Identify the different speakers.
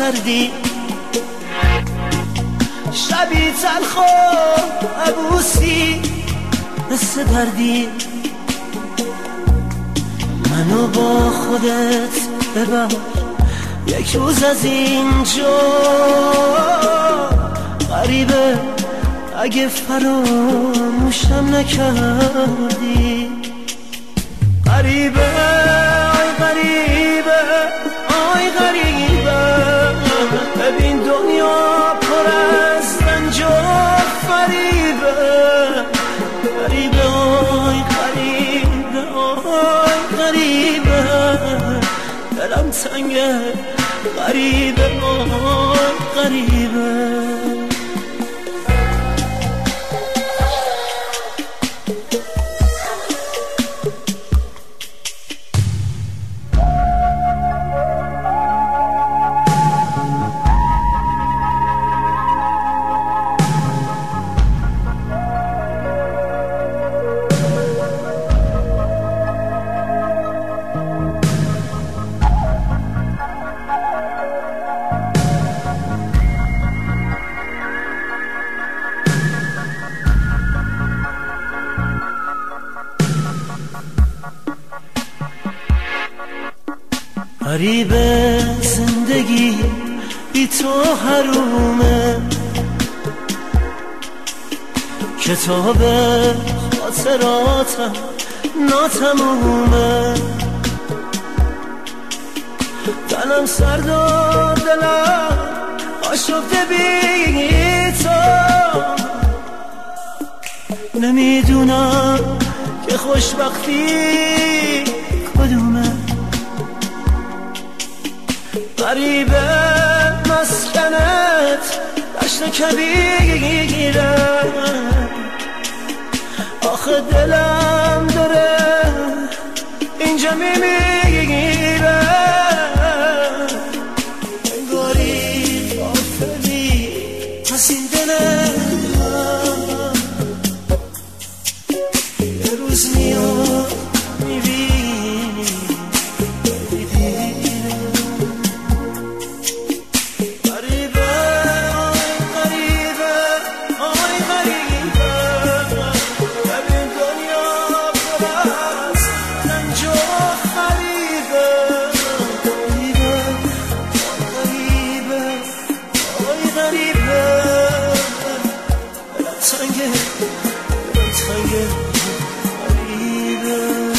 Speaker 1: کردی، شبی تلخ و عبوسی مثل دردی. منو با خودت ببر یک روز از اینجا، غریبه اگه فراموشم نکردی. غریبه آی غریبه آی غریبه، ببین دنیا پر از رنج و فریبه. غریبه آی غریبه آی غریبه، دلم تنگه غریبه آی غریبه. غریبه زندگی بی تو حرومه، کتاب خاطراتم ناتمومه. دلم سرد و دلم آشفته بی تو، نمیدونم که خوشبختی کدومه. غریبه مسکنت دشت کبیره، آخه دلم داره اینجا میمیره. انگاری غافلی از این دلم، یه روز میاد میبینی دیره. غریبه آی غریبه آی غریبه، ببین دنیا پر از رنج و فریبه. غریبه آی غریبه، دلم تنگه دلم تنگه غریبه.